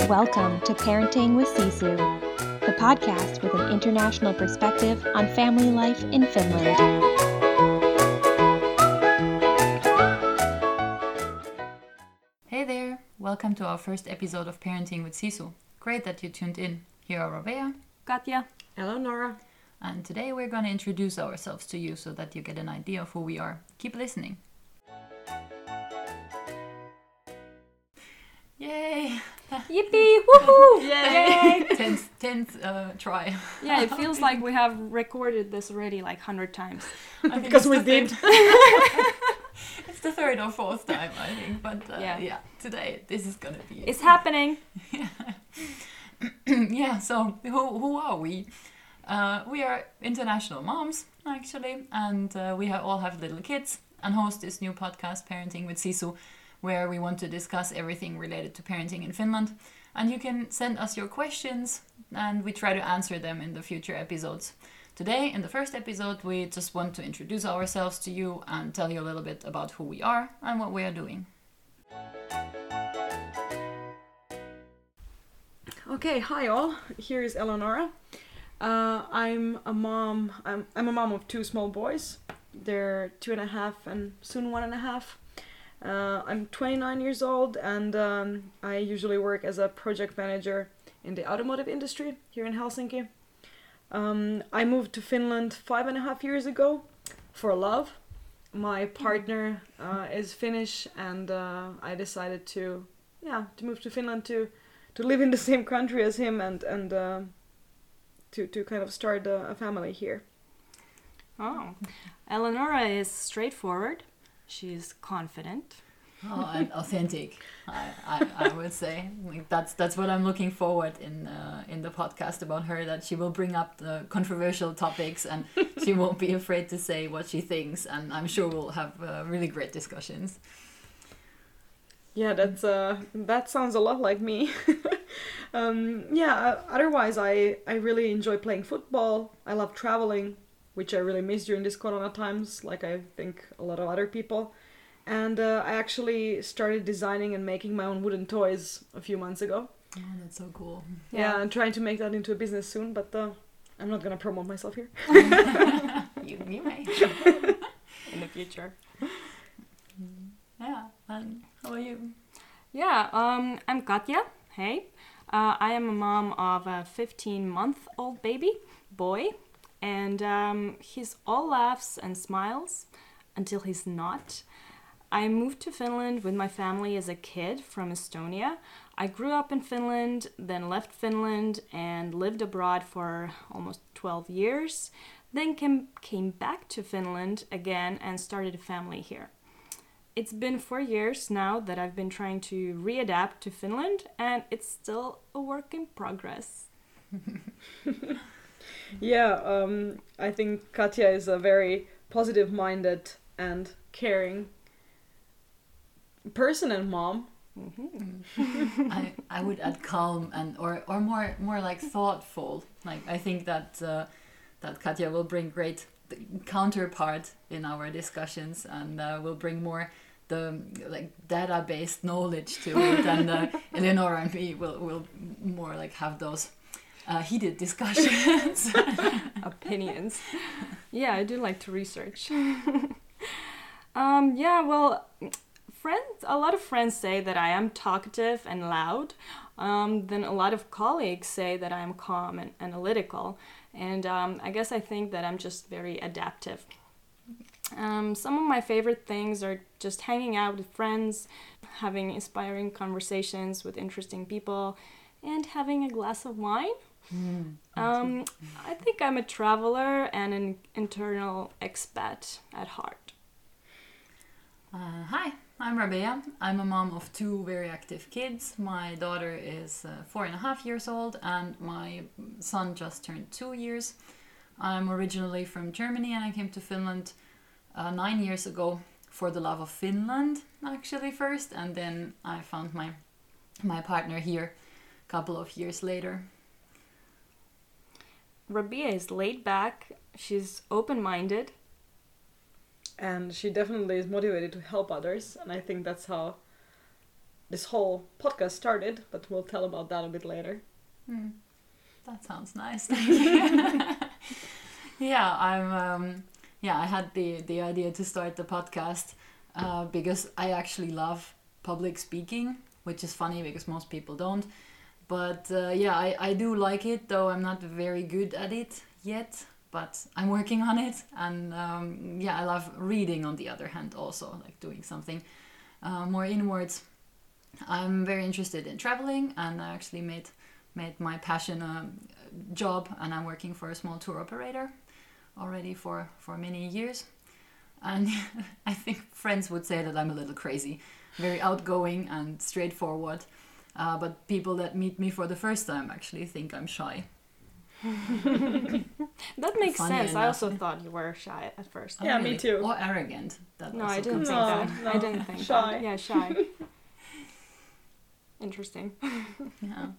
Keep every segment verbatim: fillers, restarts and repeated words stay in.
Welcome to Parenting with Sisu, the podcast with an international perspective on family life in Finland. Hey there! Welcome to our first episode of Parenting with Sisu. Great that you tuned in. Here are Rabea, Katja, Eleonora, and today we're going to introduce ourselves to you so that you get an idea of who we are. Keep listening. Yay! Yippee! Woohoo! Yay! tenth, tenth uh, try. Yeah, it feels like we have recorded this already like hundred times. Because we did. It's the third or fourth time, I think. But uh, yeah. Yeah. today this is gonna be. It's happening. Yeah. Yeah. So who who are we? Uh, we are international moms actually, and uh, we have, all have little kids, and host this new podcast, Parenting with Sisu, where we want to discuss everything related to parenting in Finland. And you can send us your questions, and we try to answer them in the future episodes. Today, in the first episode, we just want to introduce ourselves to you and tell you a little bit about who we are and what we are doing. Okay, hi all. Here is Eleonora. Uh, I'm a mom. I'm, I'm a mom of two small boys. They're two and a half and soon one and a half. Uh, I'm twenty-nine years old, and um, I usually work as a project manager in the automotive industry here in Helsinki. Um, I moved to Finland five and a half years ago for love. My partner uh, is Finnish, and uh, I decided to, yeah, to move to Finland to, to live in the same country as him and and uh, to to kind of start a, a family here. Oh, Eleonora is straightforward. She's confident. Oh, and authentic, I, I, I would say. Like that's that's what I'm looking forward in uh, in the podcast about her. That she will bring up the controversial topics, and she won't be afraid to say what she thinks. And I'm sure we'll have uh, really great discussions. Yeah, that's uh, that sounds a lot like me. um, yeah. Otherwise, I I really enjoy playing football. I love traveling, which I really miss during this Corona times, like I think a lot of other people. And uh, I actually started designing and making my own wooden toys a few months ago. Oh, that's so cool. Yeah, yeah, I'm trying to make that into a business soon, but uh, I'm not gonna promote myself here. you, you may. In the future. Yeah, and how are you? Yeah, um, I'm Katja. Hey. Uh, I am a mom of a fifteen-month-old baby, boy. And um, he's all laughs and smiles until he's not. I moved to Finland with my family as a kid from Estonia. I grew up in Finland, then left Finland and lived abroad for almost twelve years. Then came, came back to Finland again and started a family here. It's been four years now that I've been trying to readapt to Finland, and it's still a work in progress. Yeah, um, I think Katja is a very positive-minded and caring person and mom. Mm-hmm. I I would add calm and or or more more like thoughtful. Like I think that uh, that Katja will bring great counterpart in our discussions, and uh, will bring more the like data-based knowledge to it, and uh, Eleonora and me will will more like have those. Uh, heated discussions. Opinions. Yeah, I do like to research. um, yeah, well, friends. A lot of friends say that I am talkative and loud. Um, then a lot of colleagues say that I am calm and analytical. And um, I guess I think that I'm just very adaptive. Um, some of my favorite things are just hanging out with friends, having inspiring conversations with interesting people, and having a glass of wine. Mm, um, I think I'm a traveler and an internal expat at heart. Uh, hi, I'm Rabea. I'm a mom of two very active kids. My daughter is uh, four and a half years old, and my son just turned two years. I'm originally from Germany, and I came to Finland uh, nine years ago for the love of Finland, actually first, and then I found my my partner here a couple of years later. Rabea is laid back, she's open-minded. And she definitely is motivated to help others, and I think that's how this whole podcast started, but we'll tell about that a bit later. Mm. That sounds nice. Thank you. yeah, I'm. Um, yeah, I had the the idea to start the podcast uh, because I actually love public speaking, which is funny because most people don't. But uh, yeah, I, I do like it, though I'm not very good at it yet. But I'm working on it, and um, yeah, I love reading. On the other hand, also like doing something uh, more inwards. I'm very interested in traveling, and I actually made made my passion a job, and I'm working for a small tour operator already for for many years. And I think friends would say that I'm a little crazy, very outgoing and straightforward. Uh, but people that meet me for the first time actually think I'm shy. That makes Funny sense. enough. I also thought you were shy at first. Oh, Yeah, really? me too. Or arrogant. That No, also I didn't comes think No, that. no. I didn't think Shy. that. Yeah, shy. Interesting. Yeah.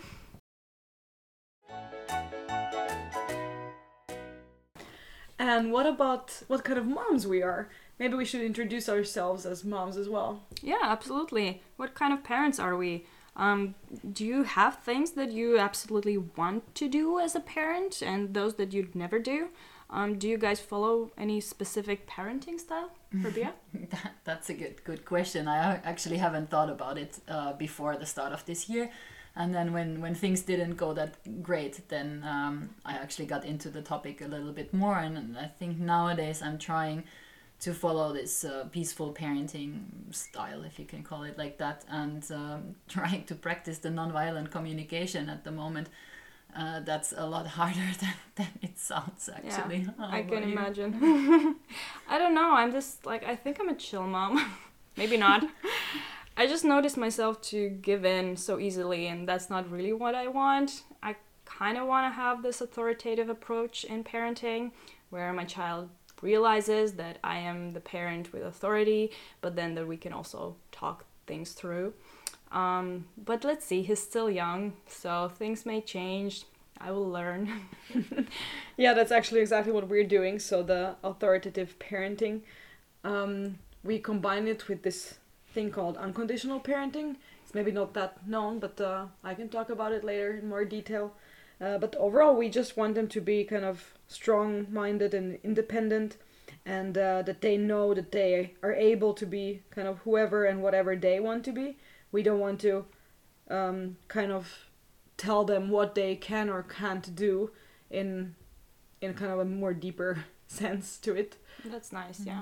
And what about what kind of moms we are? Maybe we should introduce ourselves as moms as well. Yeah, absolutely. What kind of parents are we? Um, do you have things that you absolutely want to do as a parent and those that you'd never do? Um, do you guys follow any specific parenting style, Rabia? That, that's a good good question. I actually haven't thought about it uh, before the start of this year. And then when, when things didn't go that great, then um, I actually got into the topic a little bit more. And I think nowadays I'm trying to follow this uh, peaceful parenting style, if you can call it like that, and um, trying to practice the nonviolent communication at the moment. Uh, that's a lot harder than, than it sounds, actually. Yeah, How I about can you? imagine. I don't know. I'm just like, I think I'm a chill mom. Maybe not. I just noticed myself to give in so easily, and that's not really what I want. I kind of want to have this authoritative approach in parenting where my child realizes that I am the parent with authority, but then that we can also talk things through. Um, but let's see, he's still young, so things may change. I will learn. Yeah, that's actually exactly what we're doing. So the authoritative parenting, um, we combine it with this thing called unconditional parenting. It's maybe not that known, but uh, I can talk about it later in more detail. Uh, but overall, we just want them to be kind of strong-minded and independent, and uh, that they know that they are able to be kind of whoever and whatever they want to be. We don't want to um, kind of tell them what they can or can't do in in kind of a more deeper sense to it. That's nice, yeah.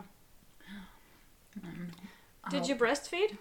Um, Did how- you breastfeed?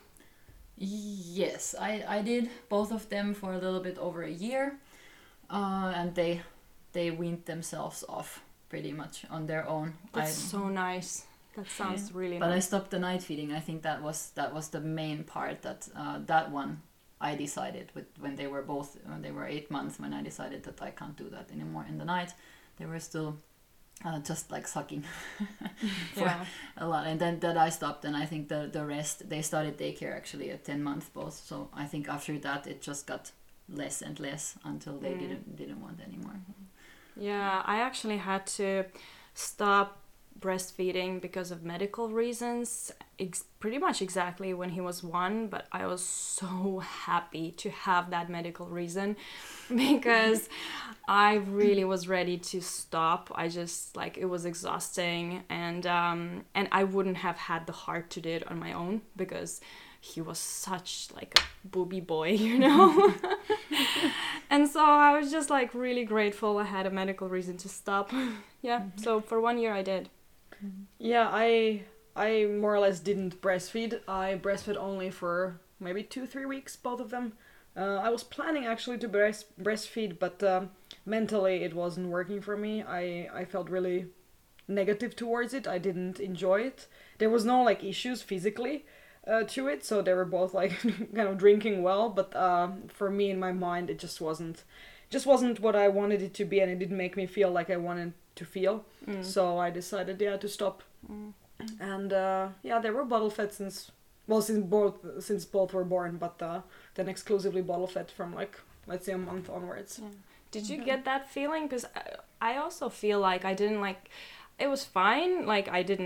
Yes, I, I did both of them for a little bit over a year, uh, and they they weaned themselves off pretty much on their own. That's I, so nice. That sounds really but I nice. stopped the night feeding. I think that was that was the main part. That uh, that one I decided with when they were both when they were eight months. When I decided that I can't do that anymore in the night, they were still uh, just like sucking for Yeah. a lot. And then that I stopped, and I think the the rest they started daycare actually at ten months both. So I think after that it just got less and less until they Mm. didn't didn't want anymore. Yeah, I actually had to stop breastfeeding because of medical reasons, ex- pretty much exactly when he was one, but I was so happy to have that medical reason because I really was ready to stop. I just, like, it was exhausting, and um, and I wouldn't have had the heart to do it on my own because he was such like a booby boy, you know. And so I was just like really grateful I had a medical reason to stop. Yeah, so for one year I did. Yeah, I I more or less didn't breastfeed. I breastfed only for maybe two, three weeks, both of them. Uh, I was planning actually to breast breastfeed, but um, mentally it wasn't working for me. I, I felt really negative towards it. I didn't enjoy it. There was no like issues physically uh, to it, so they were both like kind of drinking well. But uh, for me, in my mind, it just wasn't just wasn't what I wanted it to be, and it didn't make me feel like I wanted to feel. Mm. So I decided, yeah, to stop. Mm. And uh, yeah, they were bottle fed since well, since both since both were born, but uh, then exclusively bottle fed from like let's say a month onwards. Yeah. Did you Okay. get that feeling? Because I, I also feel like I didn't like, it was fine. Like I didn't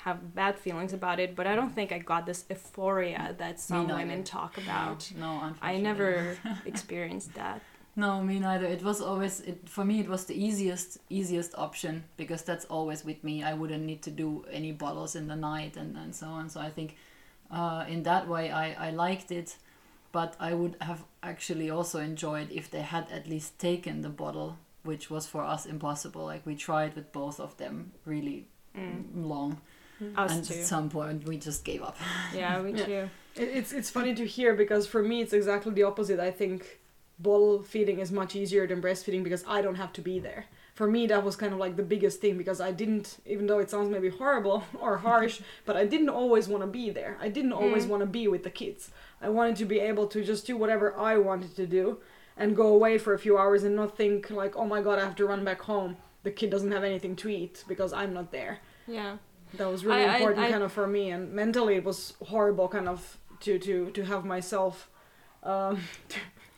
have bad feelings about it, but I don't think I got this euphoria that some neither. women talk about. No, no, I unfortunately. never experienced that. No, me neither. It was always it for me. It was the easiest, easiest option because that's always with me. I wouldn't need to do any bottles in the night and, and so on. So I think uh, in that way I, I liked it, but I would have actually also enjoyed if they had at least taken the bottle, which was for us impossible. Like we tried with both of them really mm. long, Us and too. at some point we just gave up. Yeah, we Yeah. too. It, it's it's funny to hear because for me it's exactly the opposite. I think bottle feeding is much easier than breastfeeding because I don't have to be there. For me that was kind of like the biggest thing because I didn't, even though it sounds maybe horrible or harsh, but I didn't always want to be there. I didn't always Mm. want to be with the kids. I wanted to be able to just do whatever I wanted to do and go away for a few hours and not think like, oh my god, I have to run back home. The kid doesn't have anything to eat because I'm not there. Yeah. That was really I- I- important I- kind of for me, and mentally it was horrible kind of to to to have myself um to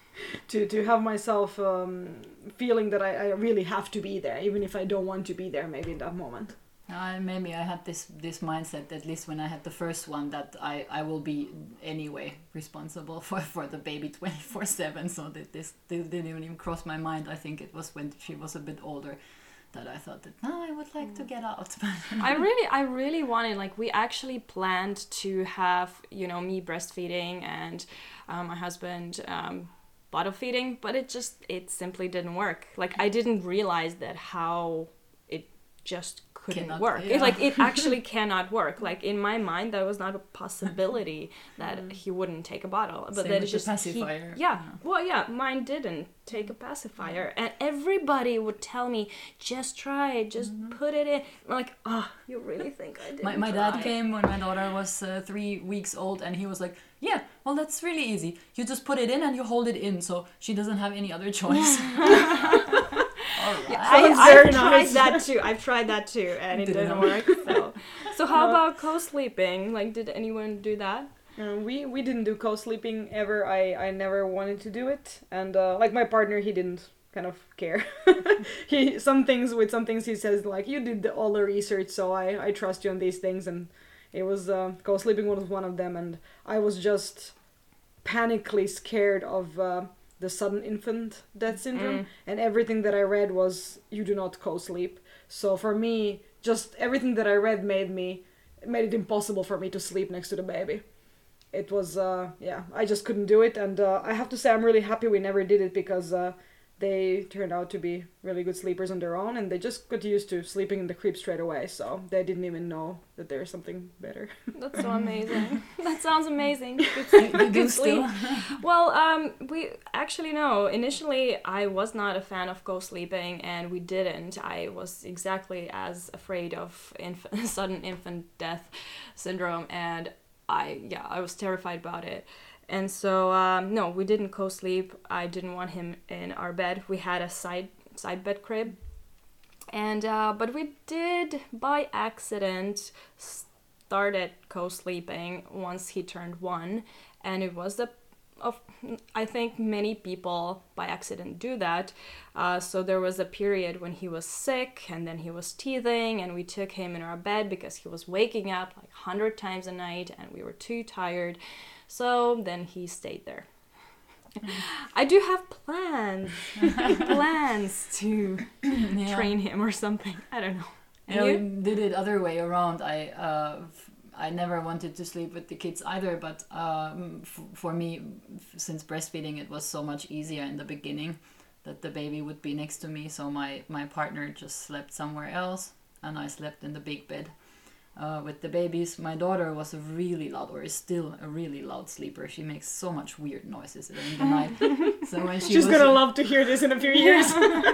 to, to have myself um feeling that I, I really have to be there even if I don't want to be there maybe in that moment. Uh, maybe I had this this mindset, at least when I had the first one, that I, I will be anyway responsible for, for the baby twenty-four seven, so that this, this didn't even cross my mind. I think it was when she was a bit older that I thought that, no, I would like to get out. I really, I really wanted, like, we actually planned to have, you know, me breastfeeding and um, my husband um, bottle feeding, but it just, it simply didn't work. Like, I didn't realize that how it just couldn't Cannot- work. yeah. It, like, it actually cannot work. Like, in my mind, that was not a possibility that he wouldn't take a bottle. But Same then with it's the just pacifier. He, yeah, well, yeah, mine didn't take a pacifier, and everybody would tell me, just try it, just put it in. I'm like, oh, you really think I did? My, my dad came when my daughter was uh, three weeks old, and he was like, yeah, well, that's really easy. You just put it in and you hold it in, so she doesn't have any other choice. All right. Yeah, I, Sounds I've very tried nice. that too. I've tried that too, and it Didn't didn't work. work. So, so how about co-sleeping? Like, did anyone do that? Uh, we we didn't do co-sleeping ever. I I never wanted to do it, and uh, like my partner, he didn't kind of care. He some things with some things he says like, you did the, all the research, so I I trust you on these things, and it was uh, co-sleeping was one of them, and I was just panically scared of uh, the sudden infant death syndrome, Mm. and everything that I read was you do not co-sleep. So for me, just everything that I read made me made it impossible for me to sleep next to the baby. It was, uh, yeah, I just couldn't do it, and uh, I have to say I'm really happy we never did it because uh, they turned out to be really good sleepers on their own, and they just got used to sleeping in the crib straight away, so they didn't even know that there's something better. That's so amazing. That sounds amazing. Good, You do good sleep. still. Well, um, we actually no. Initially, I was not a fan of co-sleeping, and we didn't. I was exactly as afraid of inf- sudden infant death syndrome, and I yeah, I was terrified about it. And so um, no, we didn't co-sleep. I didn't want him in our bed. We had a side side bed crib, and uh, but we did by accident started co-sleeping once he turned one, and it was the of I think many people by accident do that. Uh, so there was a period when he was sick and then he was teething, and we took him in our bed because he was waking up like a hundred times a night and we were too tired. So then he stayed there. I do have plans, plans to Yeah. train him or something. I don't know. And Yeah, you? we did it other way around. I uh, f- I never wanted to sleep with the kids either, but um, f- for me, f- since breastfeeding, it was so much easier in the beginning that the baby would be next to me. So my, my partner just slept somewhere else, and I slept in the big bed uh, with the babies. My daughter was a really loud, or is still a really loud sleeper. She makes so much weird noises in the night. So when she She's was, gonna love to hear this in a few years.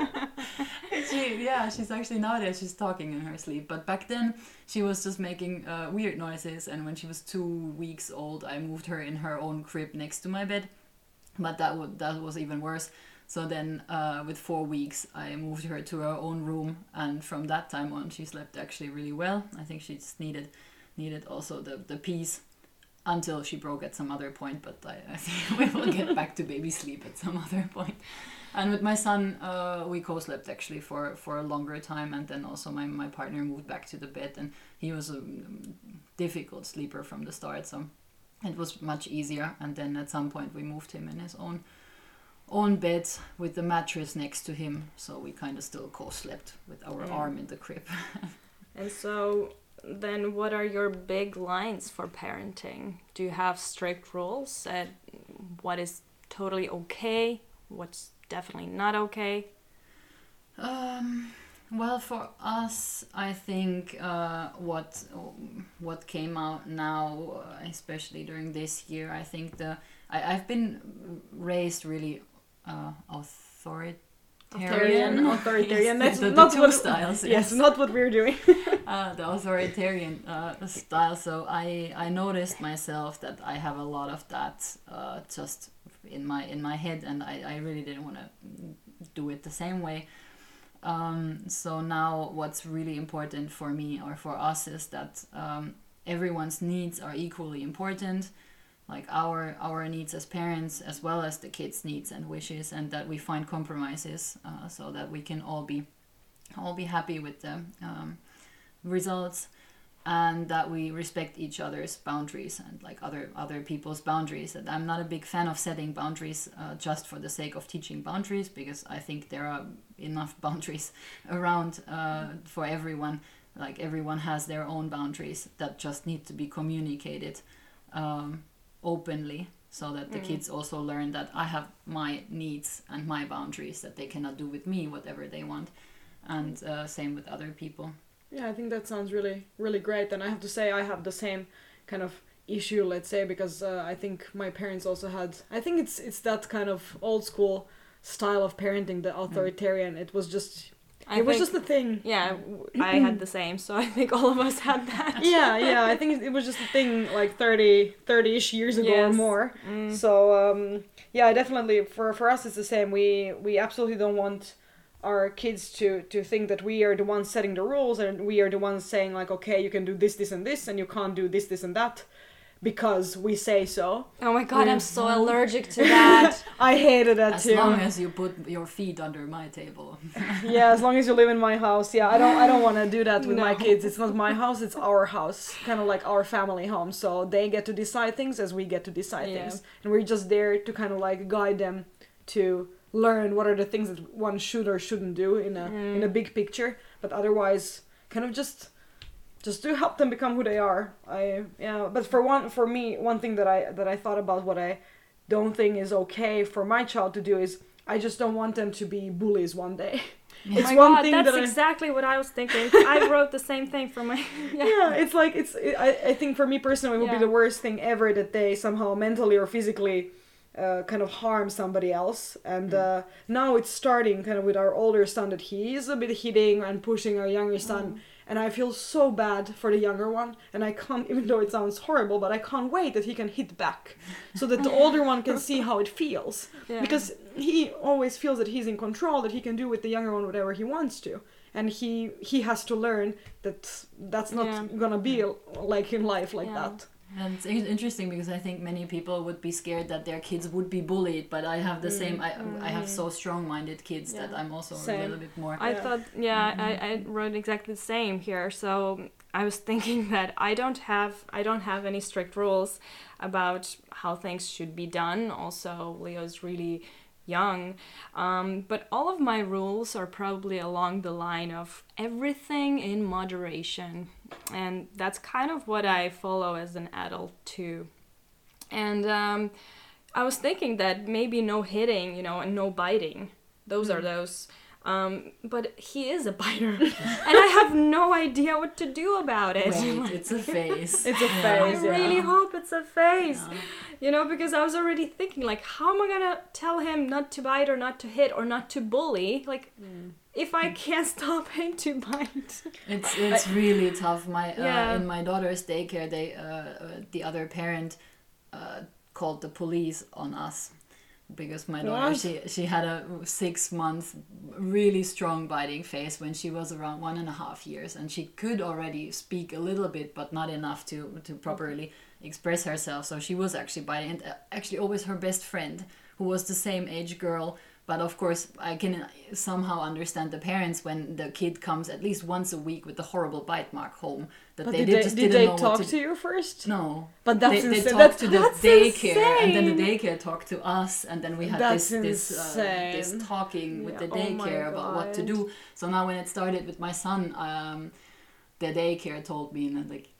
She, yeah, she's actually nowadays she's talking in her sleep. But back then she was just making uh, weird noises. And when she was two weeks old, I moved her in her own crib next to my bed. But that would that was even worse. So then, uh, with four weeks, I moved her to her own room, and from that time on, she slept actually really well. I think she just needed needed also the the peace until she broke at some other point. But I, I think we will get back to baby sleep at some other point. And with my son, uh, we co-slept actually for, for a longer time, and then also my, my partner moved back to the bed, and he was a difficult sleeper from the start, so it was much easier. And then at some point we moved him in his own own bed with the mattress next to him, so we kind of still co-slept with our Yeah. arm in the crib. And so then what are your big lines for parenting? Do you have strict rules at what is totally okay, what's definitely not okay? Um, well, for us, I think uh, what what came out now, uh, especially during this year, I think the I, I've been raised really uh, authoritarian. Authoritarian, authoritarian. Yes, That's the, the not two what. styles. Yes, not what we're doing. uh, the authoritarian uh, style. So I I noticed myself that I have a lot of that uh, just in my in my head, and I, I really didn't want to do it the same way. Um, so now what's really important for me or for us is that um, everyone's needs are equally important, like our our needs as parents as well as the kids' needs and wishes, and that we find compromises uh, so that we can all be all be happy with the um, results, and that we respect each other's boundaries and like other other people's boundaries. And I'm not a big fan of setting boundaries uh, just for the sake of teaching boundaries, because I think there are enough boundaries around uh, for everyone. Like everyone has their own boundaries that just need to be communicated um, openly, so that the Mm. kids also learn that I have my needs and my boundaries, that they cannot do with me whatever they want, and uh, same with other people. Yeah, I think that sounds really, really great. And I have to say, I have the same kind of issue, let's say, because uh, I think my parents also had. I think it's it's that kind of old school style of parenting, the authoritarian. Mm. It was just. I it was think- just a thing. Yeah, w- I had the same, so I think all of us had that. Yeah, yeah. I think it- it was just a thing like thirty, thirty-ish years ago or Yes. more. Mm. So um, yeah, definitely for for us it's the same. We we absolutely don't want our kids to to think that we are the ones setting the rules and we are the ones saying like, okay, you can do this, this, and this, and you can't do this, this, and that because we say so. Oh my god, I'm Yes. so allergic to that. I hated that As too. long as you put your feet under my table. Yeah, as long as you live in my house. Yeah, I don't I don't want to do that with my No. kids. It's not my house, it's our house. Kind of like our family home. So they get to decide things as we get to decide Yeah. things. And we're just there to kind of like guide them to learn what are the things that one should or shouldn't do in a Mm. in a big picture, but otherwise kind of just just to help them become who they are. I yeah, but for one for me, one thing that I that I thought about what I don't think is okay for my child to do is I just don't want them to be bullies one day. Oh It's my one god, thing that's that I- exactly what I was thinking. I wrote the same thing for my... Yeah. Yeah, it's like it's. It, I I think for me personally, it would Yeah. be the worst thing ever that they somehow mentally or physically uh, kind of harm somebody else. And uh, now it's starting kind of with our older son that he is a bit hitting and pushing our younger son. Mm. And I feel so bad for the younger one, and I can't, even though it sounds horrible, but I can't wait that he can hit back, so that the older one can see how it feels. Yeah. Because he always feels that he's in control, that he can do with the younger one whatever he wants to, and he he has to learn that that's not Yeah. gonna be like in life like Yeah. that. And it's in- interesting because I think many people would be scared that their kids would be bullied, but I have the Mm. same. I I have so strong-minded kids that Yeah. I'm also Same. a little bit more. I Yeah. thought, yeah, I, I wrote exactly the same here. So I was thinking that I don't have, I don't have any strict rules about how things should be done. Also, Leo's really young, um, but all of my rules are probably along the line of everything in moderation, and that's kind of what I follow as an adult too. And um, I was thinking that maybe no hitting, you know, and no biting. Those are those. Um, but he is a biter, and I have no idea what to do about it. Wait, it's a phase. It's a I phase, yeah. really hope it's a phase. Yeah. You know, because I was already thinking, like, how am I gonna tell him not to bite or not to hit or not to bully? Like, if I can't stop him to bite. It's it's really tough. My uh, Yeah. in my daughter's daycare, they uh, uh, the other parent uh, called the police on us because my daughter What? she she had a six month really strong biting phase when she was around one and a half years, and she could already speak a little bit, but not enough to to properly express herself. So she was actually biting, and uh, actually always her best friend, who was the same age girl But of course, I can somehow understand the parents when the kid comes at least once a week with a horrible bite mark home that But they, did did, they, just did didn't they know talk what to, to you first? No. But that's they, they insane. talked That's- to the that's daycare, and then the insane. daycare talked to us, and then we had That's this this, uh, this insane. talking with Yeah, the oh my daycare about what to God. do. So now when it started with my son, um, the daycare told me, and like,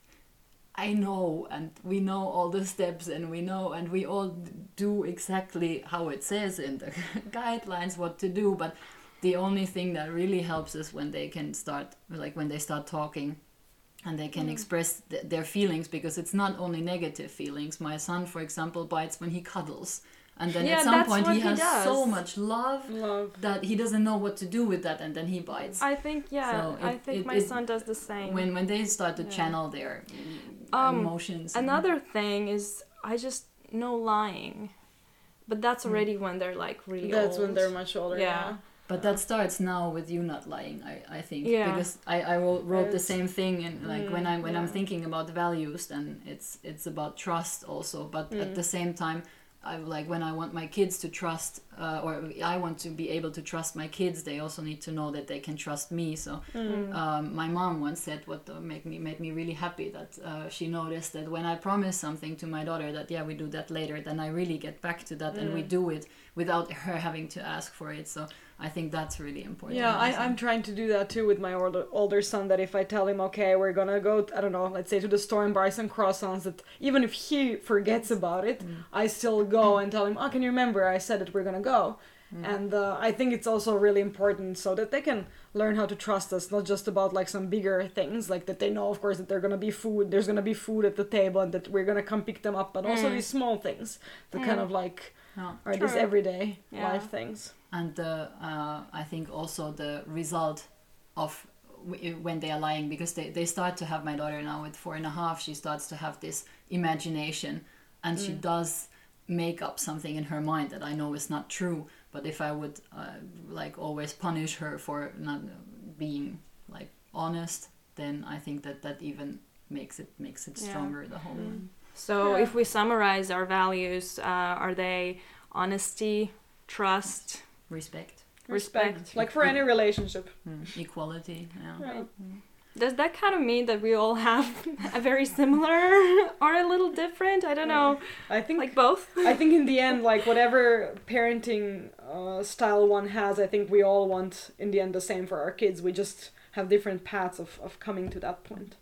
I know, and we know all the steps, and we know, and we all do exactly how it says in the guidelines what to do. But the only thing that really helps is when they can start, like when they start talking, and they can express th- their feelings, because it's not only negative feelings. My son, for example, bites when he cuddles, and then Yeah, at some that's point what he he has does. so much love Love. that he doesn't know what to do with that, and then he bites. I think yeah, So I it- think it- my it- son does the same. when when they start to Yeah. channel their Um, emotions. Another thing is I just know lying, but that's already when they're like really That's when old. they're much older. Yeah. Yeah. But that starts now with you not lying, I, I think. Yeah. Because I, I wrote, wrote the It's- same thing, and like when I when I'm yeah. thinking about values, then it's it's about trust also. But at the same time, I like when I want my kids to trust, uh, or I want to be able to trust my kids. They also need to know that they can trust me. So um, my mom once said what uh, made me made me really happy, that uh, she noticed that when I promise something to my daughter, that yeah, we do that later, then I really get back to that and we do it without her having to ask for it. So I think that's really important. Yeah, I, also. I'm trying to do that too with my older, older son, that if I tell him, okay, we're gonna go, I don't know, let's say to the store and buy some croissants, that even if he forgets about it, I still go and tell him, oh, can you remember I said that we're gonna go? And uh, I think it's also really important so that they can learn how to trust us, not just about like some bigger things, like that they know, of course, that they're gonna be food, there's gonna be food at the table and that we're gonna come pick them up, but also these small things that kind of like Yeah. are these True. everyday Yeah. life things. And the, uh, I think also the result of w- when they are lying, because they, they start to have, my daughter now with four and a half, she starts to have this imagination, and she does make up something in her mind that I know is not true. But if I would uh, like always punish her for not being like honest, then I think that that even makes it makes it Yeah. stronger, the whole. So Yeah. if we summarize our values, uh, are they honesty, trust, Respect, respect? Like for any relationship. mm, equality. Yeah. Yeah. Does that kind of mean that we all have a very similar or a little different? I don't know. I think Like both? I think in the end, like whatever parenting uh, style one has, I think we all want in the end the same for our kids. We just have different paths of, of coming to that point.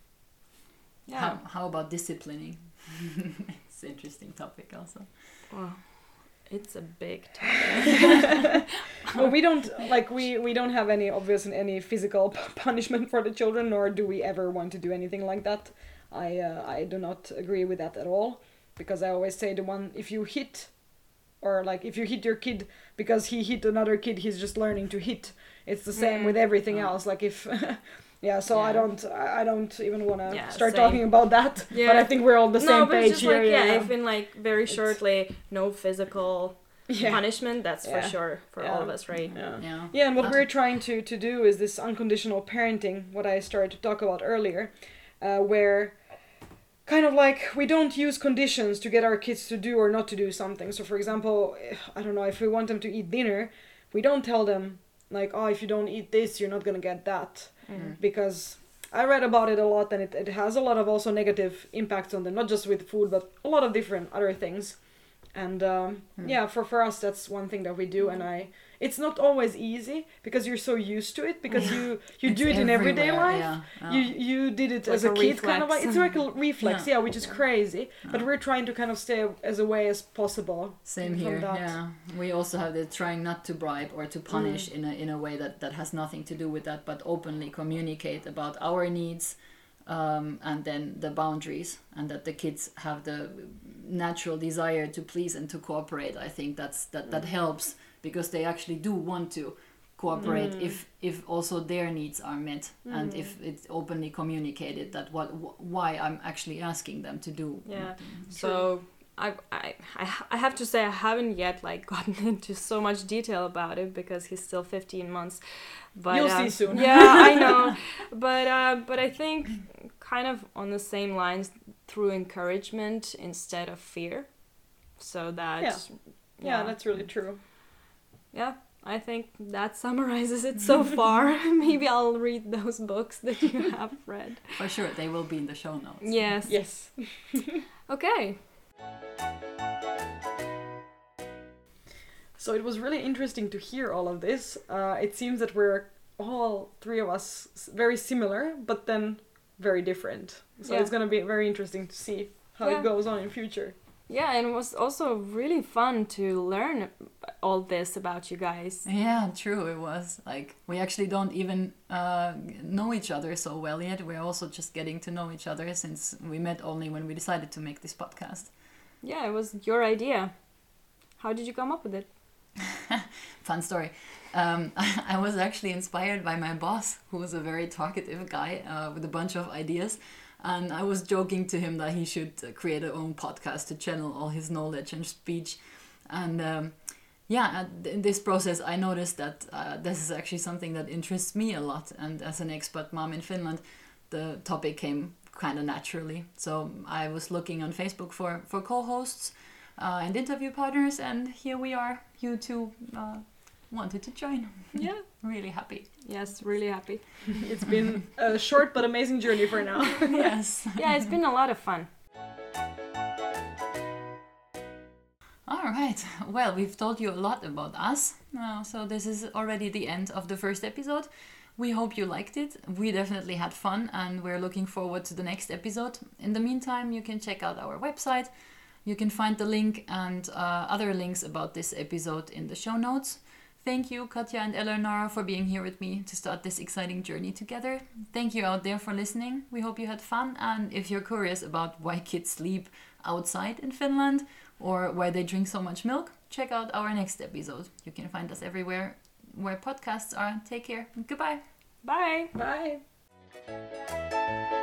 Yeah. How, how about disciplining? It's an interesting topic also. Well, it's a big topic. Well, we don't like we, we don't have any obvious any physical p- punishment for the children, nor do we ever want to do anything like that. I uh, I do not agree with that at all, because I always say the one if you hit, or like if you hit your kid because he hit another kid, he's just learning to hit. It's the same Mm. with everything Oh. else. Like if. Yeah, so I Yeah. don't, I I don't even want to Yeah, start same. talking about that. Yeah. But I think we're all on the no, same but it's page just here. like, yeah, yeah, if in like very shortly, no physical yeah. punishment, that's Yeah. for sure for Yeah. all of us, right? yeah. Yeah. Yeah, and what Uh, we're trying to, to do is this unconditional parenting, what I started to talk about earlier, uh, where kind of like we don't use conditions to get our kids to do or not to do something. So, for example, I don't know, if we want them to eat dinner, we don't tell them, like, oh, if you don't eat this, you're not going to get that. Mm. Because I read about it a lot, and it, it has a lot of also negative impacts on them, not just with food, but a lot of different other things. And um, Mm. yeah, for, for us, that's one thing that we do, and I it's not always easy because you're so used to it, because you you It's do it in everyday everywhere, life. Yeah. yeah. You you did it Like as a, a kid, kind of reflex. like it's like a reflex, Yeah. yeah, which is crazy. But Yeah. we're trying to kind of stay as away as possible. Same from here. that. Yeah, we also have the trying not to bribe or to punish in a in a way that that has nothing to do with that, but openly communicate about our needs, um, and then the boundaries, and that the kids have the natural desire to please and to cooperate. I think that's that that helps, because they actually do want to cooperate if if also their needs are met, and if it's openly communicated that what wh- why I'm actually asking them to do. Yeah. So I, I I I have to say I haven't yet like gotten into so much detail about it because he's still fifteen months. But You'll uh, see soon. Yeah, I know. But uh, but I think kind of on the same lines, through encouragement instead of fear, so that Yeah. Yeah, that's really true. yeah. I think that summarizes it so far. Maybe I'll read those books that you have read. For sure, they will be in the show notes. Yes. Yes. Okay. So it was really interesting to hear all of this. Uh, it seems that we're all three of us s- very similar, but then very different. So Yeah. it's going to be very interesting to see how Yeah. it goes on in future. Yeah, and it was also really fun to learn all this about you guys. Yeah, true, it was. Like, we actually don't even uh, know each other so well yet. We're also just getting to know each other since we met only when we decided to make this podcast. Yeah, it was your idea. How did you come up with it? Fun story. Um, I was actually inspired by my boss, who was a very talkative guy uh, with a bunch of ideas. And I was joking to him that he should uh, create a own podcast to channel all his knowledge and speech. And um, yeah, in this process, I noticed that uh, this is actually something that interests me a lot. And as an expat mom in Finland, the topic came kind of naturally. So I was looking on Facebook for, for co-hosts uh, and interview partners. And here we are. You two uh, wanted to join. Yeah. Really happy. Yes, really happy. It's been a short but amazing journey for now. Yes. Yeah, it's been a lot of fun. All right. Well, we've told you a lot about us. Uh, so this is already the end of the first episode. We hope you liked it. We definitely had fun and we're looking forward to the next episode. In the meantime, you can check out our website. You can find the link and uh, other links about this episode in the show notes. Thank you, Katja and Eleonora, for being here with me to start this exciting journey together. Thank you out there for listening. We hope you had fun. And if you're curious about why kids sleep outside in Finland or why they drink so much milk, check out our next episode. You can find us everywhere where podcasts are. Take care. Goodbye. Bye. Bye.